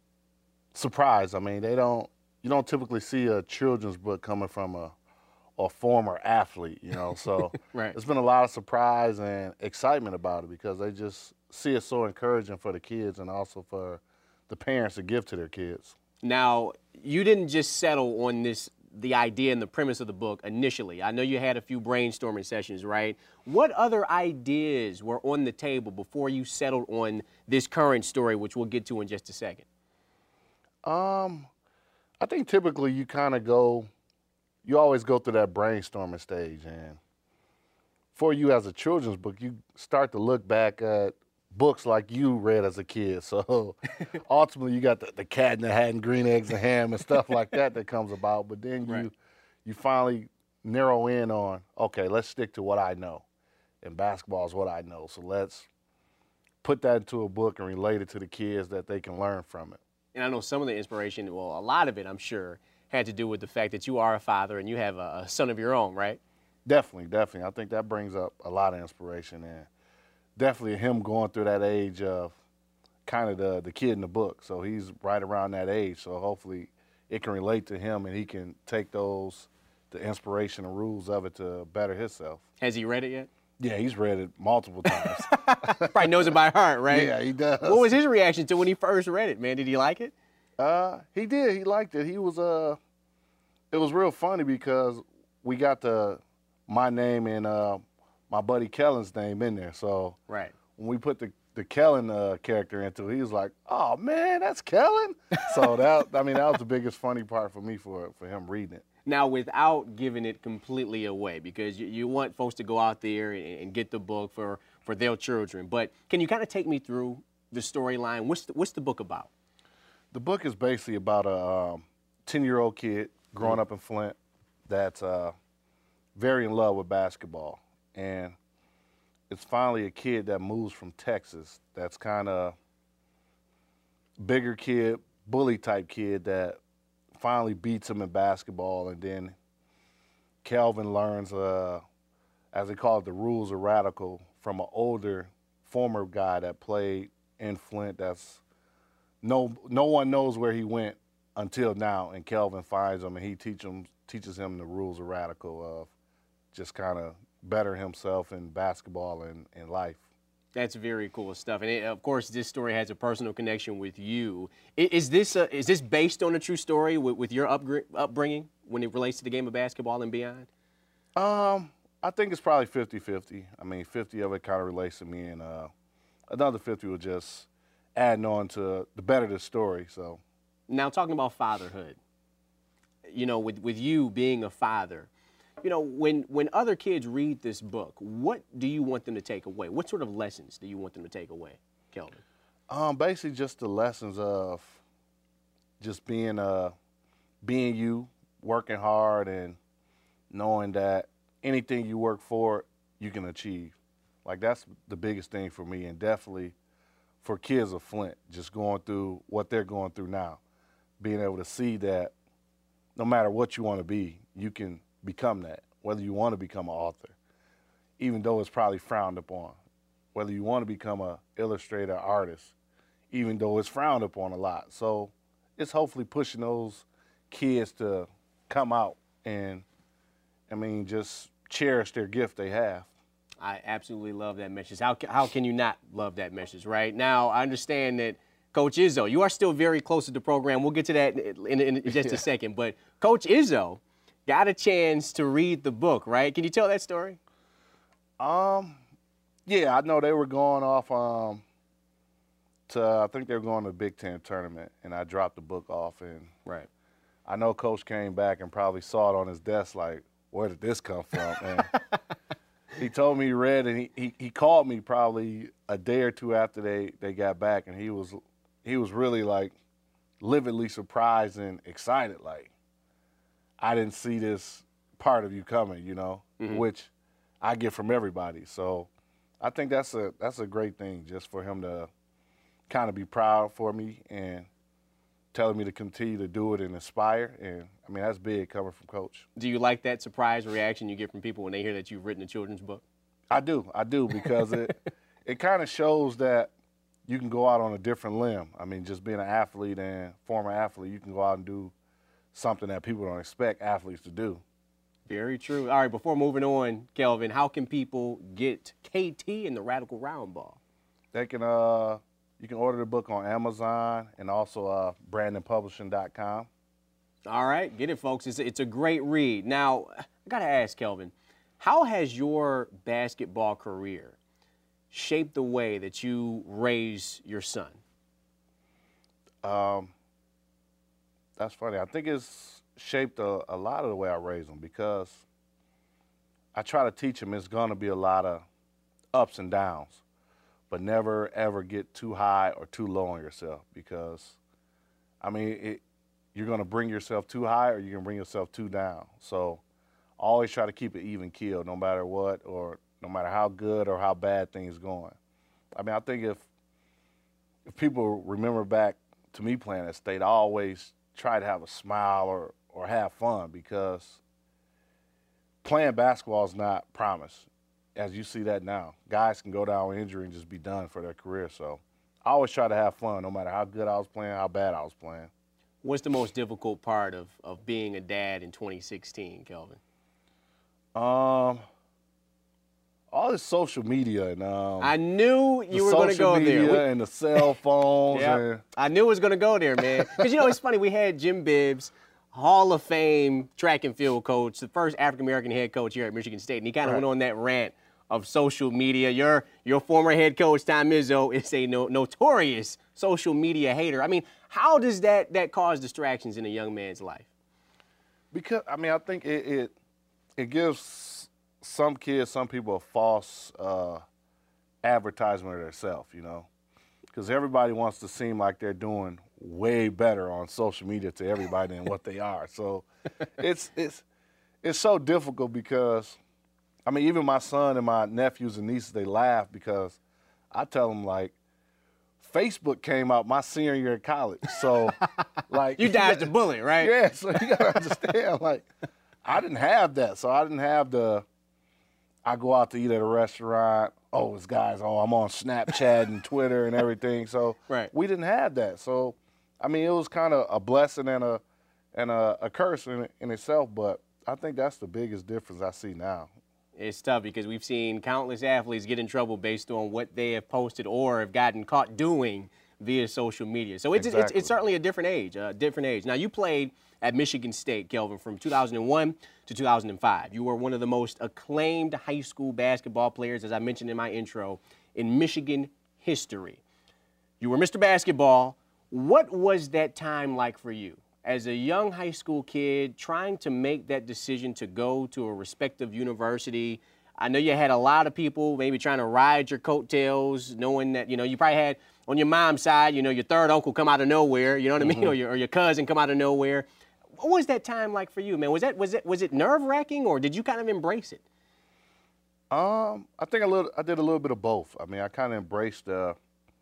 surprise. I mean, they don't, you don't typically see a children's book coming from a a former athlete, you know, so right. There's been a lot of surprise and excitement about it because they just see it so encouraging for the kids and also for the parents to give to their kids. Now, you didn't just settle on this, the idea and the premise of the book initially. I know you had a few brainstorming sessions, right? What other ideas were on the table before you settled on this current story, which we'll get to in just a second? Um, I think typically you kind of go, you always go through that brainstorming stage, and for you as a children's book, you start to look back at books like you read as a kid. So ultimately you got the, the Cat in the Hat and Green Eggs and Ham and stuff like that that comes about, but then you right. you finally narrow in on, okay, let's stick to what I know, and basketball is what I know, so let's put that into a book and relate it to the kids that they can learn from it. And I know some of the inspiration, well, a lot of it, I'm sure, had to do with the fact that you are a father and you have a, a son of your own, right? Definitely, definitely. I think that brings up a lot of inspiration, and definitely him going through that age of kind of the, the kid in the book. So he's right around that age, so hopefully it can relate to him and he can take those, the inspiration and rules of it to better himself. Has he read it yet? Yeah, he's read it multiple times. Probably knows it by heart, right? Yeah, he does. What was his reaction to when he first read it, man? Did he like it? Uh, he did. He liked it. He was uh, it was real funny because we got the my name and uh, my buddy Kellen's name in there. So right. when we put the the Kellen uh, character into it, he was like, "Oh man, that's Kellen." So that I mean that was the biggest funny part for me for for him reading it. Now, without giving it completely away, because you, you want folks to go out there and, and get the book for for their children. But can you kind of take me through the storyline? What's the, what's the book about? The book is basically about a um, ten-year-old kid growing mm-hmm. up in Flint that's uh, very in love with basketball. And it's finally a kid that moves from Texas that's kind of bigger kid, bully type kid that finally beats him in basketball. And then Kelvin learns, uh, as they call it, the rules are radical from an older former guy that played in Flint. That's no no one knows where he went until now, and Kelvin finds him and he teach him teaches him the rules are radical of just kind of better himself in basketball and, and life. That's very cool stuff. And it, of course, this story has a personal connection with you. Is this a, is this based on a true story with, with your upgr- upbringing when it relates to the game of basketball and beyond? Um, I think it's probably fifty-fifty. I mean, fifty of it kind of relates to me, and uh, another fifty was just adding on to the better the story. So, now talking about fatherhood, you know, with with you being a father, you know, when when other kids read this book, what do you want them to take away? What sort of lessons do you want them to take away, Kelvin? Um, basically just the lessons of just being uh being you, working hard, and knowing that anything you work for, you can achieve. Like, that's the biggest thing for me, and definitely for kids of Flint, just going through what they're going through now, being able to see that no matter what you want to be, you can become that, whether you want to become an author, even though it's probably frowned upon, whether you want to become an illustrator, artist, even though it's frowned upon a lot. So it's hopefully pushing those kids to come out and, I mean, just cherish their gift they have. I absolutely love that message. How, how can you not love that message, right? Now, I understand that Coach Izzo, you are still very close to the program. We'll get to that in, in, in just a second. But Coach Izzo got a chance to read the book, right? Can you tell that story? Um, yeah, I know they were going off um, to, I think they were going to the Big Ten tournament, and I dropped the book off. And right. I know Coach came back and probably saw it on his desk like, where did this come from? And he told me he read, and he, he, he called me probably a day or two after they, they got back, and he was he was really like lividly surprised and excited, like, I didn't see this part of you coming, you know, mm-hmm. which I get from everybody. So I think that's a that's a great thing, just for him to kind of be proud for me and telling me to continue to do it and inspire. And, I mean, that's big coming from Coach. Do you like that surprise reaction you get from people when they hear that you've written a children's book? I do. I do, because it it kind of shows that you can go out on a different limb. I mean, just being an athlete and former athlete, you can go out and do something that people don't expect athletes to do. Very true. All right, before moving on, Kelvin, how can people get K T and the Radical Roundball? They can, uh, you can order the book on Amazon and also uh, Brandon Publishing dot com. All right, get it, folks. It's a, it's a great read. Now, I got to ask, Kelvin, how has your basketball career shaped the way that you raise your son? Um, that's funny. I think it's shaped a, a lot of the way I raise him, because I try to teach him it's going to be a lot of ups and downs, but never, ever get too high or too low on yourself, because, I mean, it, you're going to bring yourself too high or you're going to bring yourself too down. So always try to keep it even keel, no matter what, or no matter how good or how bad things going. I mean, I think if if people remember back to me playing at State, I always try to have a smile or, or have fun, because playing basketball is not promised. As you see that now, guys can go down with injury and just be done for their career. So I always try to have fun, no matter how good I was playing, how bad I was playing. What's the most difficult part of, of being a dad in twenty sixteen, Kelvin? Um, all this social media and um. I knew you were going to go there. We, and the cell phones. Yeah, and... I knew it was going to go there, man. Because, you know, it's funny. We had Jim Bibbs, Hall of Fame track and field coach, the first African-American head coach here at Michigan State, and he kind of right. went on that rant of social media. Your your former head coach, Tom Izzo, is a no, notorious social media hater. I mean, how does that that cause distractions in a young man's life? Because, I mean, I think it it, it gives some kids, some people a false uh, advertisement of themselves, you know, because everybody wants to seem like they're doing way better on social media to everybody than what they are. So it's it's it's so difficult because, I mean, even my son and my nephews and nieces, they laugh because I tell them, like, Facebook came out my senior year of college. So, like. You dodged a bullet, right? Yeah, so you got to understand, like, I didn't have that. So I didn't have the, I go out to eat at a restaurant. Oh, it's guys, oh, I'm on Snapchat and Twitter and everything. So right. we didn't have that. So, I mean, it was kind of a blessing and a and a, a curse in, in itself, but I think that's the biggest difference I see now. It's tough because we've seen countless athletes get in trouble based on what they have posted or have gotten caught doing via social media. So it's, exactly. it's, it's certainly a different age, a different age. Now, you played at Michigan State, Kelvin, from two thousand one to two thousand five. You were one of the most acclaimed high school basketball players, as I mentioned in my intro, in Michigan history. You were Mister Basketball. What was that time like for you? As a young high school kid trying to make that decision to go to a respective university, I know you had a lot of people maybe trying to ride your coattails, knowing that, you know, you probably had on your mom's side, you know, your third uncle come out of nowhere, you know what I mean, Mm-hmm. or, your, or your cousin come out of nowhere. What was that time like for you, man? Was that was it was it nerve-wracking, or did you kind of embrace it? Um, I think a little. I did a little bit of both. I mean, I kind of embraced uh,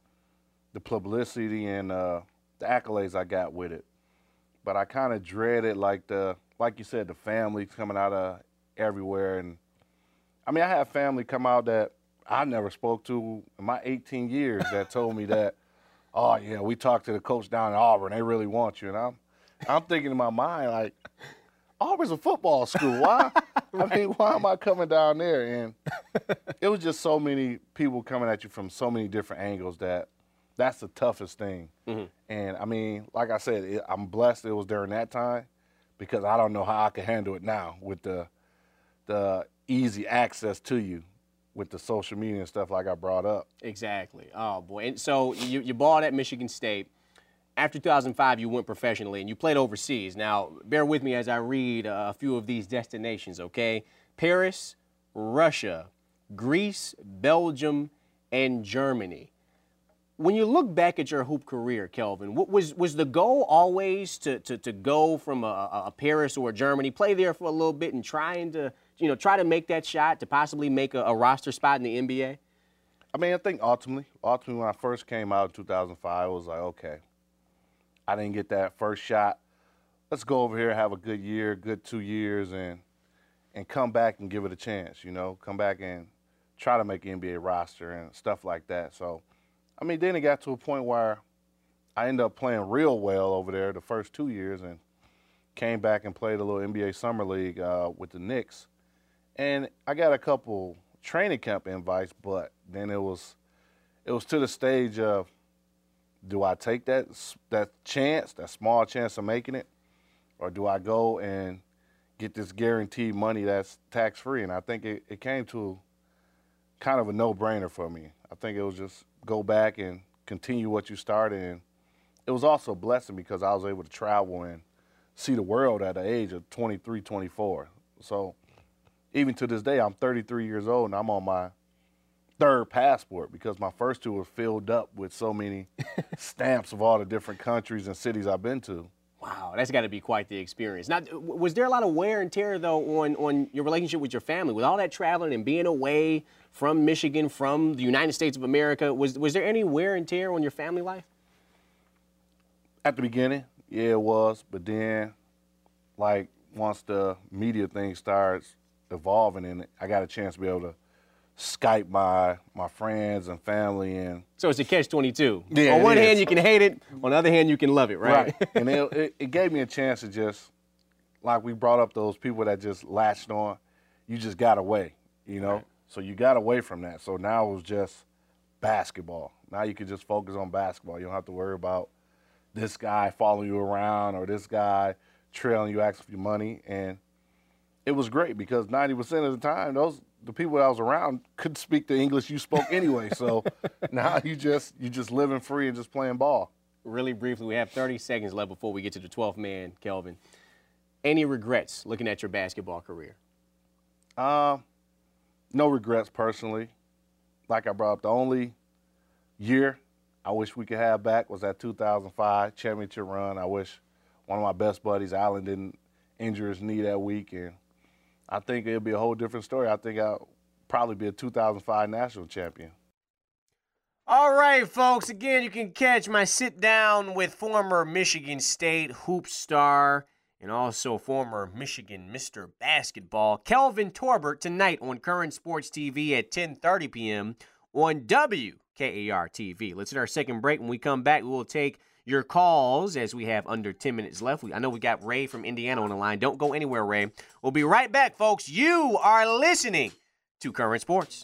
the publicity and uh, the accolades I got with it. But I kind of dreaded, like the, like you said, the family coming out of everywhere. And I mean, I had family come out that I never spoke to in my eighteen years that told me that, oh yeah, we talked to the coach down in Auburn. They really want you. And I'm, I'm thinking in my mind, like, Auburn's a football school. Why? right. I mean, why am I coming down there? And it was just so many people coming at you from so many different angles that that's the toughest thing. Mm-hmm. And, I mean, like I said, it, I'm blessed it was during that time because I don't know how I could handle it now with the the easy access to you with the social media and stuff like I brought up. Exactly. Oh, boy. And so you, you balled at Michigan State. After two thousand five, you went professionally, and you played overseas. Now, bear with me as I read uh, a few of these destinations, okay? Paris, Russia, Greece, Belgium, and Germany. When you look back at your hoop career, Kelvin, what was was the goal always to to, to go from a, a Paris or a Germany, play there for a little bit, and trying to you know try to make that shot to possibly make a, a roster spot in the N B A? I mean, I think ultimately, ultimately when I first came out in two thousand five, it was like, okay, I didn't get that first shot. Let's go over here, have a good year, good two years, and and come back and give it a chance. You know, come back and try to make an N B A roster and stuff like that. So. I mean, then it got to a point where I ended up playing real well over there the first two years and came back and played a little N B A Summer League uh, with the Knicks. And I got a couple training camp invites, but then it was it was to the stage of, do I take that that chance, that small chance of making it, or do I go and get this guaranteed money that's tax-free? And I think it, it came to kind of a no-brainer for me. I think it was just go back and continue what you started. And it was also a blessing because I was able to travel and see the world at the age of twenty-three, twenty-four. So even to this day, I'm thirty-three years old and I'm on my third passport because my first two were filled up with so many stamps of all the different countries and cities I've been to. Wow, that's got to be quite the experience. Now, was there a lot of wear and tear, though, on, on your relationship with your family? With all that traveling and being away from Michigan, from the United States of America, was, was there any wear and tear on your family life? At the beginning, yeah, it was. But then, like, once the media thing starts evolving and I got a chance to be able to Skype my my friends and family. And so it's a catch twenty-two. Yeah, on one is. hand, you can hate it. On the other hand, you can love it, right? Right. And it, it, it gave me a chance to just, like we brought up those people that just latched on, you just got away, you know? Right. So you got away from that. So now it was just basketball. Now you can just focus on basketball. You don't have to worry about this guy following you around or this guy trailing you, asking for your money. And it was great because ninety percent of the time, those the people that I was around couldn't speak the English you spoke anyway. So now you just you just living free and just playing ball. Really briefly, we have thirty seconds left before we get to the twelfth man, Kelvin. Any regrets looking at your basketball career? Um, no regrets personally. like I brought up, the only year I wish we could have back was that two thousand five championship run. I wish one of my best buddies, Allen, didn't injure his knee that week, and I think it'll be a whole different story. I think I'll probably be a two thousand five national champion. All right, folks. Again, you can catch my sit-down with former Michigan State hoop star and also former Michigan Mister Basketball, Kelvin Torbert, tonight on Current Sports T V at ten thirty p.m. on W K A R T V. Let's hit our second break. When we come back, we will take your calls as we have under ten minutes left. We, I know we got Ray from Indiana on the line. Don't go anywhere, Ray. We'll be right back, folks. You are listening to Current Sports.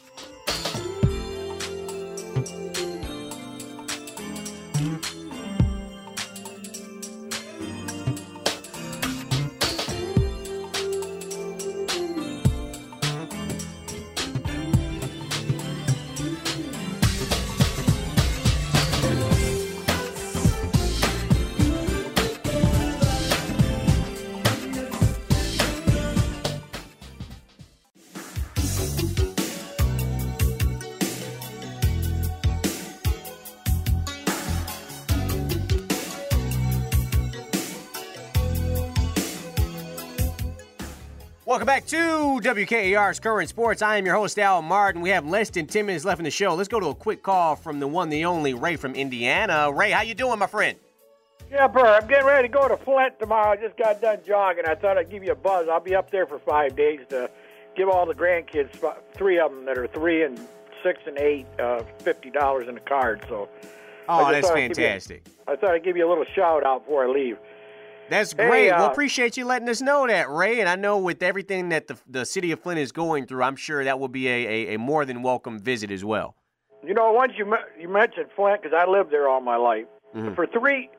Welcome back to W K A R's Current Sports. I am your host, Al Martin. We have less than ten minutes left in the show. Let's go to a quick call from the one, the only Ray from Indiana. Ray, how you doing, my friend? Yeah, Burr, I'm getting ready to go to Flint tomorrow. I just got done jogging. I thought I'd give you a buzz. I'll be up there for five days to give all the grandkids, three of them that are three and six and eight, uh, fifty dollars in a card. So, oh, that's fantastic. You, I thought I'd give you a little shout out before I leave. That's great. Hey, uh, well, appreciate you letting us know that, Ray. And I know with everything that the the city of Flint is going through, I'm sure that will be a, a, a more than welcome visit as well. You know, once you you mentioned Flint, because I lived there all my life. Mm-hmm. For three,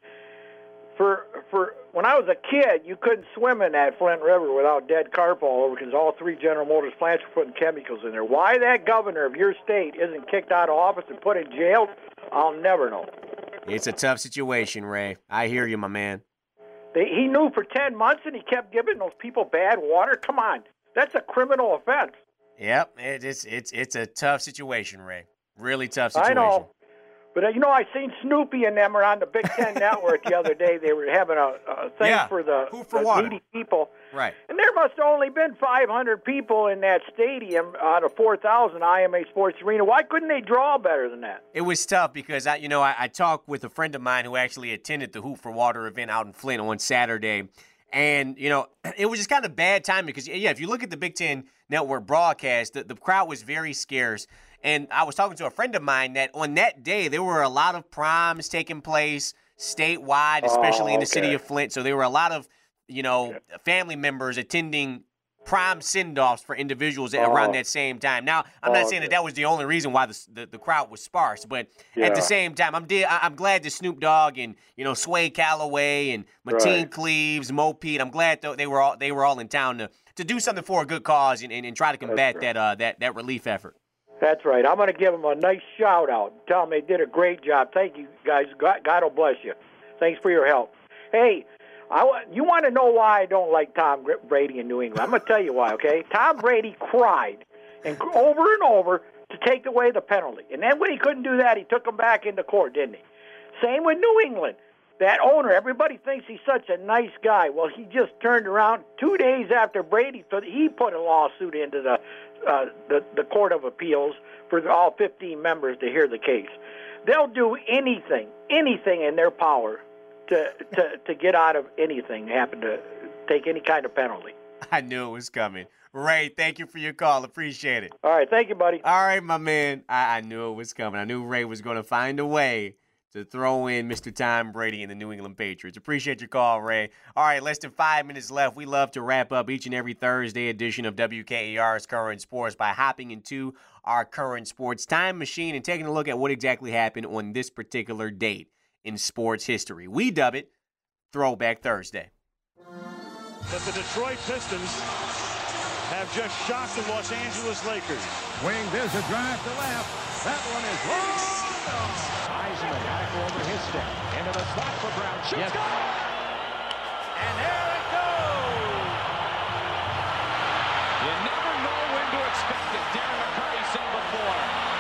for for when I was a kid, you couldn't swim in that Flint River without dead carp all over, because all three General Motors plants were putting chemicals in there. Why that governor of your state isn't kicked out of office and put in jail, I'll never know. It's a tough situation, Ray. I hear you, my man. They, he knew for ten months, and he kept giving those people bad water. Come on, that's a criminal offense. Yep, it, it's it's it's a tough situation, Ray. Really tough situation. I know, but uh, you know, I seen Snoopy and them are on the Big Ten Network the other day. They were having a, a thing yeah. for the, Who for the water. needy people, right? And there must have only been five hundred people in that stadium out of four thousand I M A Sports Arena. Why couldn't they draw better than that? It was tough because I, you know, I, I talked with a friend of mine who actually attended the Hoop for Water event out in Flint on Saturday, and you know, it was just kind of bad timing because yeah, if you look at the Big Ten Network broadcast, the, the crowd was very scarce. And I was talking to a friend of mine that on that day there were a lot of proms taking place statewide, especially oh, okay. in the city of Flint. So there were a lot of, you know, okay. family members attending prom send-offs for individuals oh. around that same time. Now, I'm not oh, saying okay. that that was the only reason why the the, the crowd was sparse, but yeah. at the same time, I'm de- I'm glad that Snoop Dogg and you know Sway Calloway and Mateen right. Cleaves, Mo Pete, I'm glad th- they were all they were all in town to to do something for a good cause and, and, and try to combat that uh, that that relief effort. That's right. I'm going to give them a nice shout-out. Tell them they did a great job. Thank you, guys. God, God will bless you. Thanks for your help. Hey, I, you want to know why I don't like Tom Brady in New England? I'm going to tell you why, okay? Tom Brady cried and over and over to take away the penalty. And then when he couldn't do that, he took him back into court, didn't he? Same with New England. That owner, everybody thinks he's such a nice guy. Well, he just turned around two days after Brady, he put a lawsuit into the Uh, the, the Court of Appeals for all fifteen members to hear the case. They'll do anything, anything in their power to, to, to get out of anything, happen to take any kind of penalty. I knew it was coming. Ray, thank you for your call. Appreciate it. All right, thank you, buddy. All right, my man. I, I knew it was coming. I knew Ray was going to find a way to throw in Mister Tom Brady and the New England Patriots. Appreciate your call, Ray. All right, less than five minutes left. We love to wrap up each and every Thursday edition of W K A R's Current Sports by hopping into our Current Sports time machine and taking a look at what exactly happened on this particular date in sports history. We dub it Throwback Thursday. But the Detroit Pistons have just shocked the Los Angeles Lakers. Wing, there's a drive to left. That one is long. Heisman back over his step. Into the spot for Brown. Shoots yep. Good. And there it goes. You never know when to expect it. Darren McCarty said before.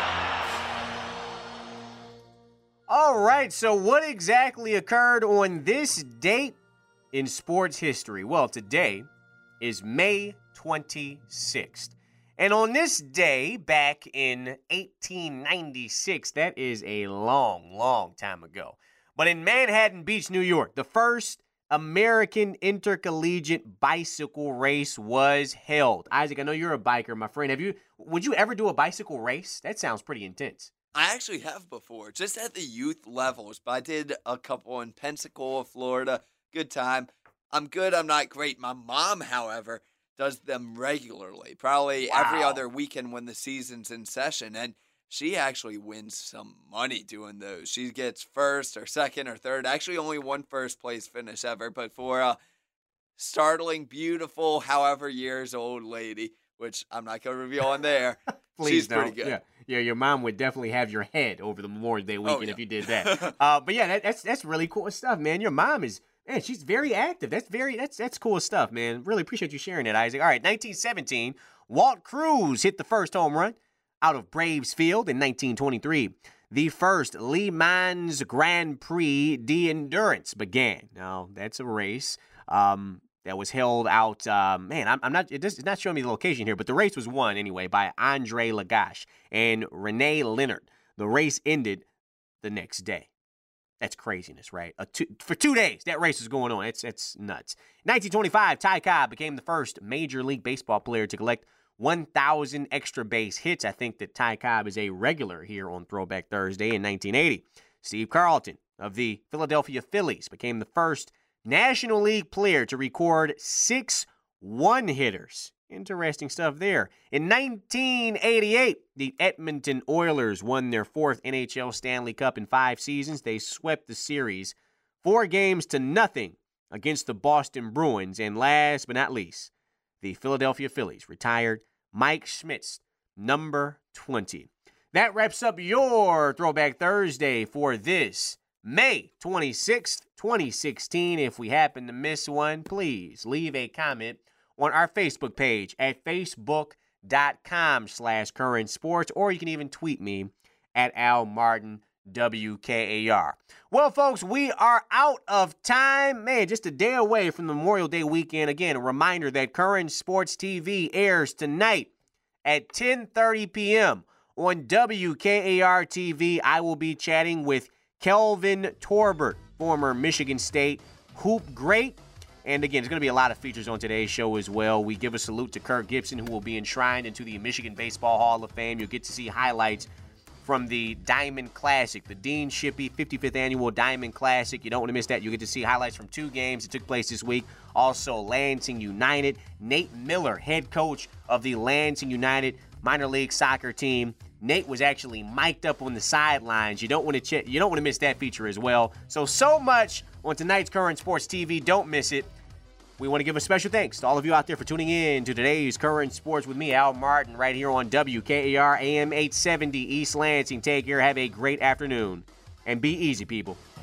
All right, so what exactly occurred on this date in sports history? Well, today is May twenty-sixth. And on this day, back in eighteen ninety-six, that is a long, long time ago. But in Manhattan Beach, New York, the first American intercollegiate bicycle race was held. Isaac, I know you're a biker, my friend. Have you? Would you ever do a bicycle race? That sounds pretty intense. I actually have before, just at the youth levels, but I did a couple in Pensacola, Florida. Good time. I'm good, I'm not great. My mom, however, does them regularly, probably wow. every other weekend when the season's in session, and she actually wins some money doing those. She gets first or second or third. Actually, only one first place finish ever, but for a startling, beautiful, however years old lady, which I'm not going to reveal on there, Please she's don't. pretty good. Yeah. yeah, your mom would definitely have your head over the Memorial Day weekend oh, yeah. if you did that. uh, but yeah, that, that's that's really cool stuff, man. Your mom is, man, she's very active. That's very that's that's cool stuff, man. Really appreciate you sharing it, Isaac. All right, nineteen seventeen, Walt Cruz hit the first home run out of Braves Field in nineteen twenty-three. The first Le Mans Grand Prix d'Endurance began. Now, that's a race um, that was held out, um, man, I'm, I'm not, it does, it's not showing me the location here, but the race was won anyway by Andre Lagache and Rene Leonard. The race ended the next day. That's craziness, right? A two, for two days, that race was going on. It's, it's nuts. nineteen twenty-five, Ty Cobb became the first Major League Baseball player to collect one thousand extra base hits. I think that Ty Cobb is a regular here on Throwback Thursday. In nineteen eighty. Steve Carlton of the Philadelphia Phillies became the first National League player to record six one-hitters. Interesting stuff there. In nineteen eighty-eight, the Edmonton Oilers won their fourth N H L Stanley Cup in five seasons. They swept the series four games to nothing against the Boston Bruins. And last but not least, the Philadelphia Phillies retired Mike Schmitz, number twenty. That wraps up your Throwback Thursday for this May twenty-sixth, twenty sixteen. If we happen to miss one, please leave a comment on our Facebook page at facebook.com slash current sports, or you can even tweet me at Al Martin W K A R. Well, folks, we are out of time. Man, just a day away from the Memorial Day weekend. Again, a reminder that Current Sports T V airs tonight at ten thirty p.m. on W K A R T V. I will be chatting with Kelvin Torbert, former Michigan State hoop great. And again, there's going to be a lot of features on today's show as well. We give a salute to Kirk Gibson, who will be enshrined into the Michigan Baseball Hall of Fame. You'll get to see highlights from the Diamond Classic, the Dean Shippey fifty-fifth Annual Diamond Classic. You don't want to miss that. You'll get to see highlights from two games that took place this week. Also, Lansing United. Nate Miller, head coach of the Lansing United minor league soccer team. Nate was actually mic'd up on the sidelines. You don't want to ch- you don't want to miss that feature as well. So, so much on tonight's Current Sports T V. Don't miss it. We want to give a special thanks to all of you out there for tuning in to today's Current Sports with me, Al Martin, right here on W K A R A M eight seventy East Lansing. Take care. Have a great afternoon. And be easy, people.